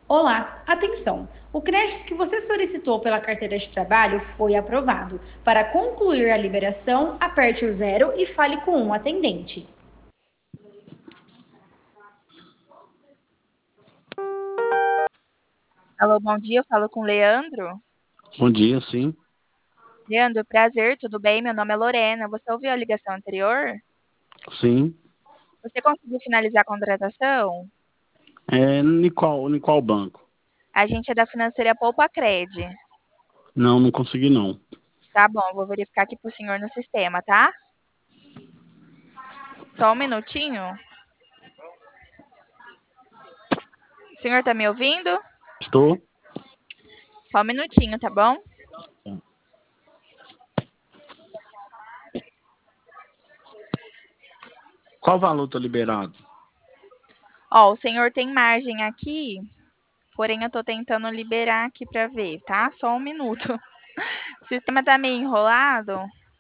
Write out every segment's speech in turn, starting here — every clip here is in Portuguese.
Olá, atenção! O crédito que você solicitou pela carteira de trabalho foi aprovado. Para concluir a liberação, aperte o zero e fale com um atendente. Alô, bom dia, eu falo com o Leandro. Bom dia, sim. Leandro, prazer, tudo bem? Meu nome é Lorena. Você ouviu a ligação anterior? Sim. Você conseguiu finalizar a contratação? Em qual banco? A gente é da financeira Poupa Cred. Não, não consegui não. Tá bom, vou verificar aqui pro senhor no sistema, tá? Só um minutinho. O senhor tá me ouvindo? Estou? Só um minutinho, tá bom? Qual valor tá liberado? Ó, o senhor tem margem aqui, porém eu tô tentando liberar aqui pra ver, tá? Só um minuto. O sistema tá meio enrolado.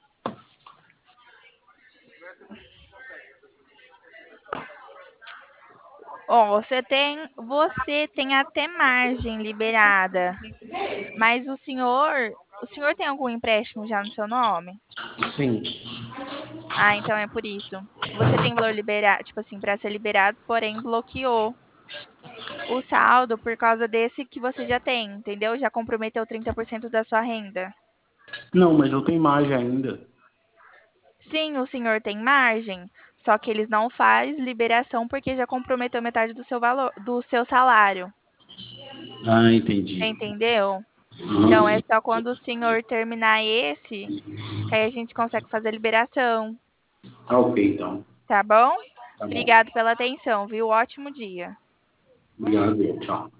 Ó, você tem até margem liberada, mas o senhor tem algum empréstimo já no seu nome? Sim. Ah, então é por isso. Você tem valor liberado, tipo assim, para ser liberado, porém bloqueou o saldo por causa desse que você já tem, entendeu? Já comprometeu 30% da sua renda. Não, mas eu tenho imagem ainda. Sim, o senhor tem margem, só que eles não faz liberação porque já comprometeu metade do seu valor, do seu salário. Ah, Você entendi. entendeu? Então é Aham. só quando o senhor terminar esse, que aí a gente consegue fazer a liberação, Tá ok, então. tá bom? Tá bom. Obrigado pela atenção, viu? Ótimo dia. Obrigado, tchau.